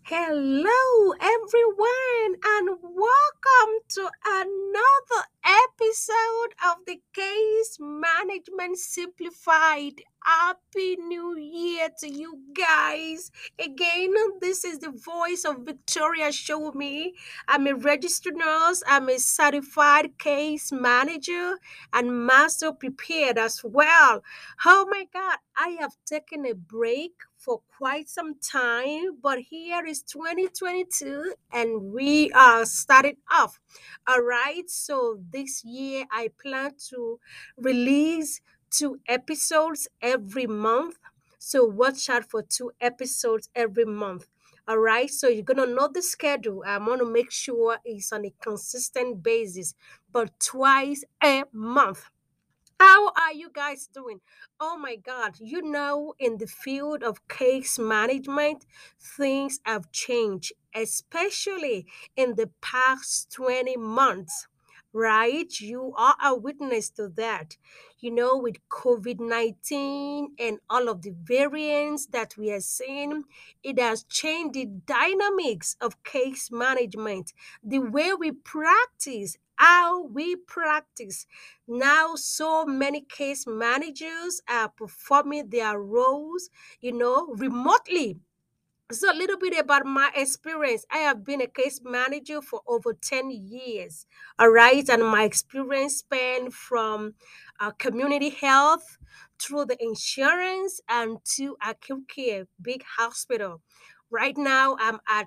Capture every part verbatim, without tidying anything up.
Hello, everyone, and welcome to another episode of the Case Management Simplified. Happy New Year to you guys. Again, this is the voice of Victoria Show Me. I'm a registered nurse, I'm a certified case manager, and master prepared as well. Oh my God, I have taken a break for quite some time, but here is twenty twenty-two and we are started off. All right, so this year I plan to release two episodes every month. So watch out for two episodes every month. All right, so you're gonna know the schedule. I want to make sure it's on a consistent basis, but twice a month. How are you guys doing? Oh my God, you know, in the field of case management, things have changed, especially in the past twenty months, right? You are a witness to that. You know, with COVID nineteen and all of the variants that we are seeing, it has changed the dynamics of case management, the way we practice, how we practice. Now, so many case managers are performing their roles, you know, remotely. So, a little bit about my experience. I have been a case manager for over ten years, all right? And my experience spanned from uh, community health through the insurance and to acute care, big hospital. Right now, I'm at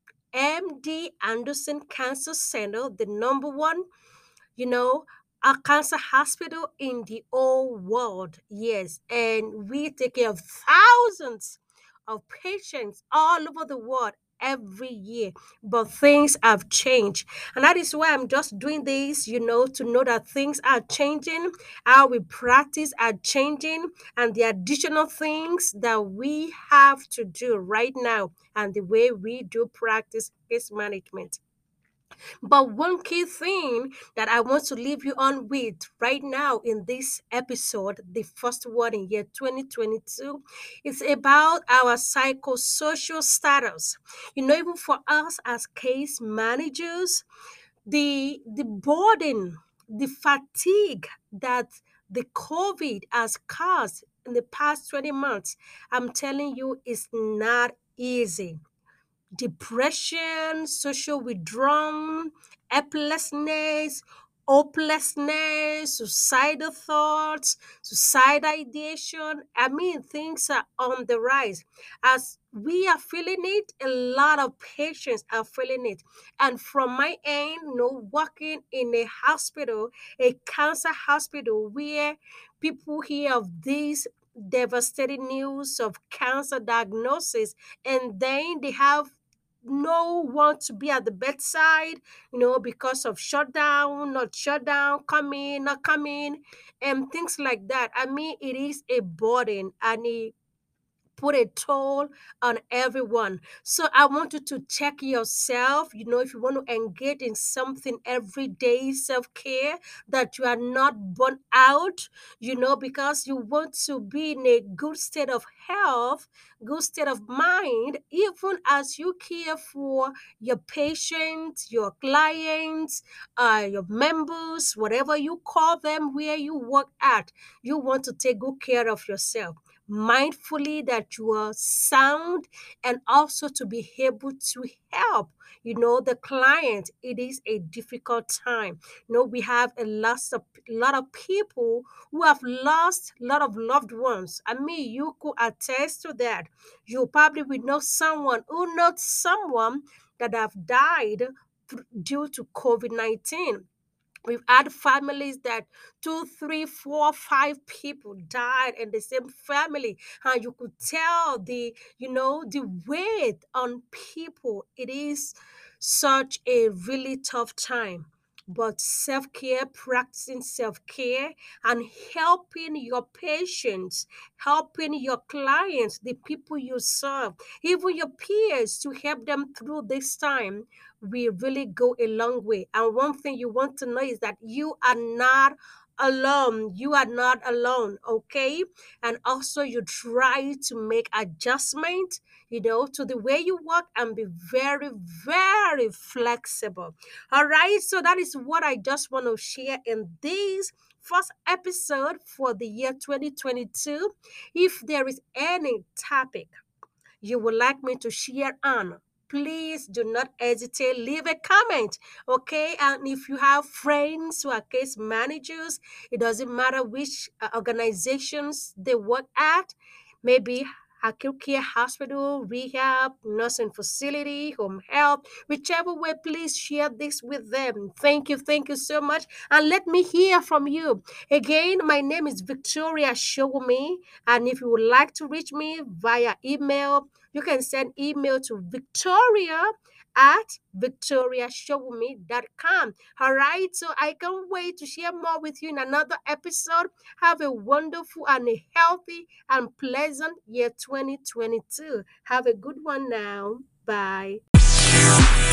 M D Anderson Cancer Center, the number one you know, a cancer hospital in the whole world. Yes, and we take care of thousands of patients all over the world every year. But things have changed. And that is why I'm just doing this, you know, to know that things are changing, how we practice are changing, and the additional things that we have to do right now and the way we do practice case management. But one key thing that I want to leave you on with right now in this episode, the first one in year twenty twenty-two, is about our psychosocial status. You know, even for us as case managers, the the burden, the fatigue that the COVID has caused in the past twenty months, I'm telling you, is not easy. Depression, social withdrawal, helplessness, hopelessness, suicidal thoughts, suicide ideation. I mean, things are on the rise. As we are feeling it, a lot of patients are feeling it. And from my end, you know, working in a hospital, a cancer hospital, where people hear of this devastating news of cancer diagnosis, and then they have no one to be at the bedside, you know, because of shutdown, not shutdown, coming, not coming, and things like that. I mean, it is a burden and it put a toll on everyone. So I want you to check yourself, you know, if you want to engage in something every day, self care, that you are not burnt out, you know, because you want to be in a good state of health, good state of mind, even as you care for your patients, your clients, uh, your members, whatever you call them, where you work at. You want to take good care of yourself mindfully, that you are sound, and also to be able to help you know the client. It is a difficult time. You know, we have a lot of lot of people who have lost a lot of loved ones. I mean, you could attest to that. You probably will know someone who knows someone that have died due to COVID nineteen. We've had families that two, three, four, five people died in the same family, and you could tell the, you know, the weight on people. It is such a really tough time. But self care, practicing self care, and helping your patients, helping your clients, the people you serve, even your peers, to help them through this time, we really go a long way. And one thing you want to know is that you are not alone. You are not alone, okay? And also you try to make adjustment, you know, to the way you work and be very, very flexible. All right, so that is what I just want to share in this first episode for the year twenty twenty-two. If there is any topic you would like me to share on, please do not hesitate. Leave a comment, okay? And if you have friends who are case managers, it doesn't matter which uh, organizations they work at, maybe acute care hospital, rehab, nursing facility, home health, whichever way, please share this with them. Thank you, thank you so much. And let me hear from you. Again, my name is Victoria Showme. And if you would like to reach me via email, you can send email to Victoria at victoria showme dot com. All right, so I can't wait to share more with you in another episode. Have a wonderful and a healthy and pleasant year twenty twenty-two. Have a good one now. Bye.